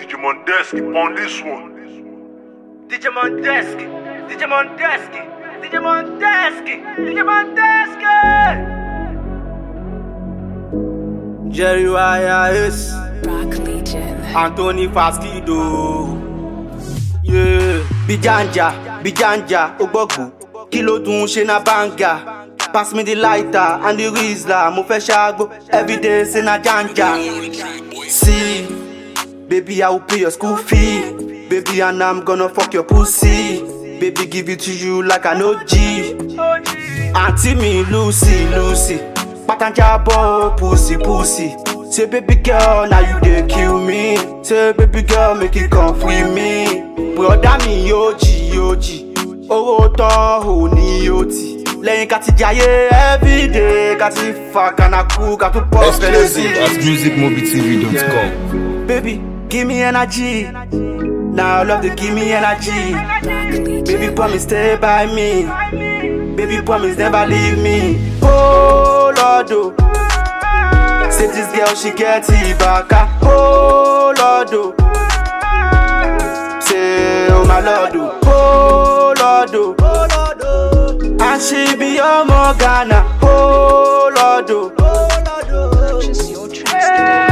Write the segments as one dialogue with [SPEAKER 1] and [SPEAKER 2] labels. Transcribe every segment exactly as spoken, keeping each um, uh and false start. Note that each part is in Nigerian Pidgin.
[SPEAKER 1] D J Mondeski on this one.
[SPEAKER 2] D J Mondeski, D J Mondeski, D J Mondeski, D J Mondeski. Jerry Wires,
[SPEAKER 3] Rock Legion,
[SPEAKER 2] Anthony Faskido. Yeah, Bijanja, Bijanja, Ogbogbo, Kilo tún ṣe na banga. Pass me the lighter and the Rizla, mo fẹ́ ṣàgbo. Every day say na janja. See, baby I will pay your school fee. Baby and I'm gonna fuck your pussy. Baby give it to you like an O G. Auntie me Lucy, Lucy. Patanja bo pussy, pussy. Say baby girl, now you dey kill me. Say baby girl, make it come free me. Brother me O G, O G. Owó tán ò ní O T. Lẹ́yìn ká ti jayé everyday, ká ti fa kanaku, ká tún pọ̀ fẹ́lẹ́ sí.
[SPEAKER 4] Exclusive at music mobi t v dot com.
[SPEAKER 2] Baby, give me energy. Now I love to give me energy. Baby, promise stay by me. Baby, promise never leave me. Oh Lord, oh. Say this girl she get Ibaka. Oh Lord, oh. Say oh my Lord, oh. Oh Lord, oh. And she be your Morgana. Oh Lord, oh.
[SPEAKER 3] purchase your tracks.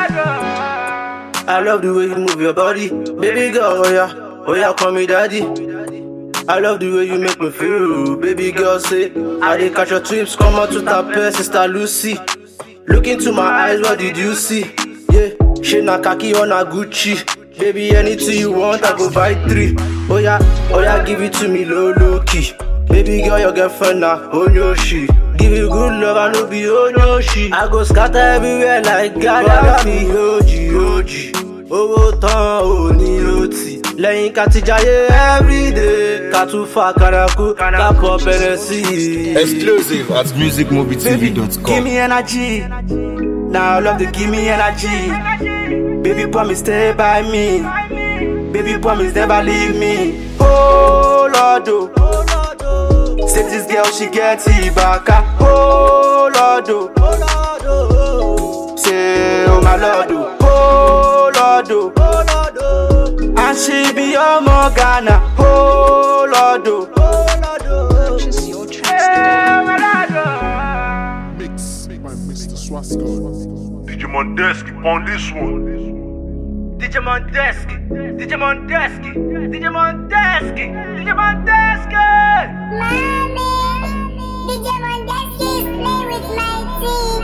[SPEAKER 2] I love the way you move your body. Baby girl, oh yeah, oh yeah, call me daddy. I love the way you make me feel. Baby girl, say, I dey catch your trips, come out to tape, sister Lucy. Look into my eyes, what did you see? Yeah, she na khaki on a Gucci. Baby, anything you want, I go buy three. Oh yeah, oh yeah, give it to me low, low key. Baby girl, your girlfriend now, oh no she. Give you good love, I no be oh no she. I go scatter everywhere like Gaddafi. O G, O G. Owó tán ò ní O T. Lẹ́yìn ká ti jayé everyday, ká tún fa kanaku, ká pọ̀ bẹ̀rẹ̀ sí.
[SPEAKER 4] Exclusive at music mobi t v dot
[SPEAKER 2] Give
[SPEAKER 4] com.
[SPEAKER 2] me energy. Now I love to give me energy. Baby, promise stay by me. Baby, promise never leave me. Oh Lord, oh. Say this girl she get Ibaka. Oh Lord, oh. Say oh my Lord, oh. Oh Lord, oh. And she be your Morgana. Oh Lord, oh.
[SPEAKER 3] Purchase your tracks.
[SPEAKER 1] Mix by Mister Swasco. D J Mondeski on this one. D J Mondeski, D J Mondeski, D J Mondeski, D J Mondeski.
[SPEAKER 5] Mommy, D J Mondeski is playing with my teeth.